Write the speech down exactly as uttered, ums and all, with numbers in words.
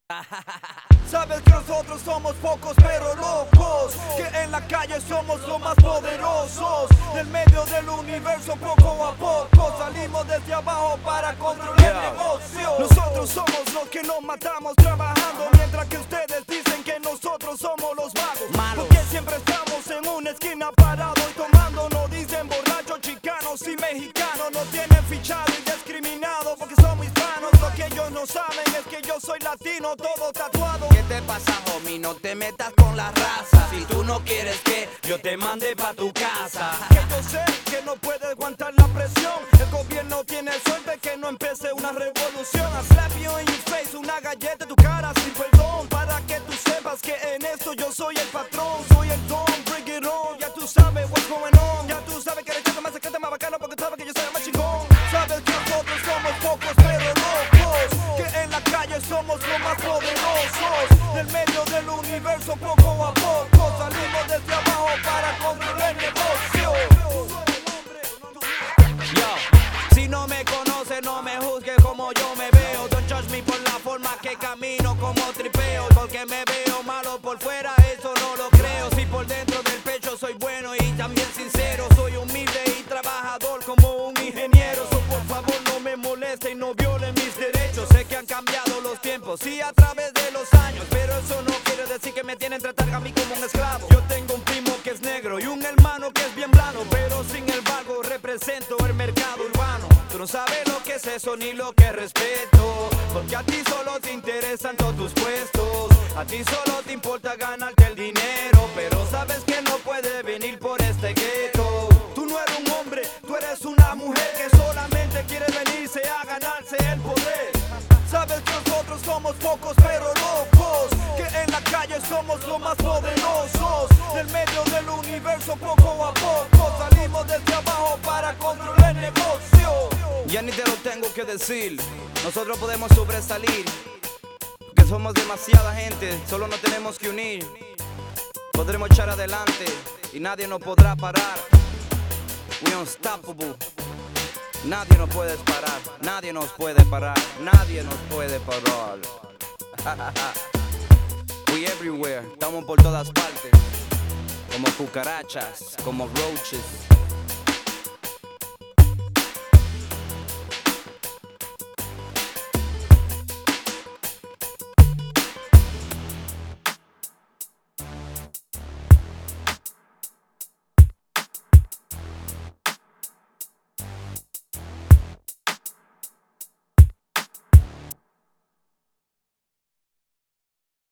Sabes que nosotros somos pocos pero locos, que en la calle somos los más poderosos. Del medio del universo poco a poco salimos desde abajo para controlar el negocio. Nosotros somos los que nos matamos trabajando, mientras que ustedes dicen que nosotros somos los vagos. Malos. Porque siempre estamos en una esquina parados y tomando. Nos dicen borrachos, chicanos y mexicanos. Nos tienen fichado y discriminado porque somos hispanos. Lo que ellos no saben es que yo soy latino, todo tatuado. ¿Qué te pasa, homie? No te metas con la raza. Si tú no quieres que yo te mande pa' tu casa. Que yo sé que no puedes aguantar la presión. El gobierno tiene suerte que no empiece una revolución. A slap you in your face, una galleta en tu cara sin perdón. Para que tú sepas que en esto yo soy el patrón. Soy el don, bring it on. Ya tú sabes what's going on. Ya tú sabes que eres el más secreto, más bacano, porque sabes que yo soy el más chingón. Sabes que nosotros somos pocos pero locos, que en la calle somos los más poderosos. Del medio del universo poco a poco salimos desde abajo para controlar el negocio. Yo, si no me conoces, no me juzgues como yo me veo. Don't judge me por la forma que camino, como tripeo. Porque me veo malo por fuera, eso no lo creo. Si por dentro del pecho soy bueno y también sincero. Soy humilde y trabajador como un ingeniero. So por favor no me moleste y no violen mis derechos. Sé que han cambiado los tiempos, sí, a través de los años, pero eso no quiere decir que me tienen tratar a mí como un esclavo. Yo tengo un primo que es negro y un hermano que es bien plano, pero sin embargo represento el mercado urbano. Tú no sabes lo que es eso ni lo que respeto, porque a ti solo te interesan todos tus puestos. A ti solo te importa ganarte el dinero, pero sabes que no puedes venir por este gueto. Tú no eres un hombre, tú eres una mujer que solamente quiere venirse a ganarse el poder. Sabes que nosotros somos pocos pero locos, que en la calle somos los más poderosos. Del medio del universo poco a poco salimos desde abajo para controlar el negocio. Ya ni te lo tengo que decir, nosotros podemos sobresalir, que somos demasiada gente, solo nos tenemos que unir. Podremos echar adelante y nadie nos podrá parar. We unstoppable. Nadie nos puede parar, nadie nos puede parar, nadie nos puede parar. We everywhere, estamos por todas partes, como cucarachas, como roaches.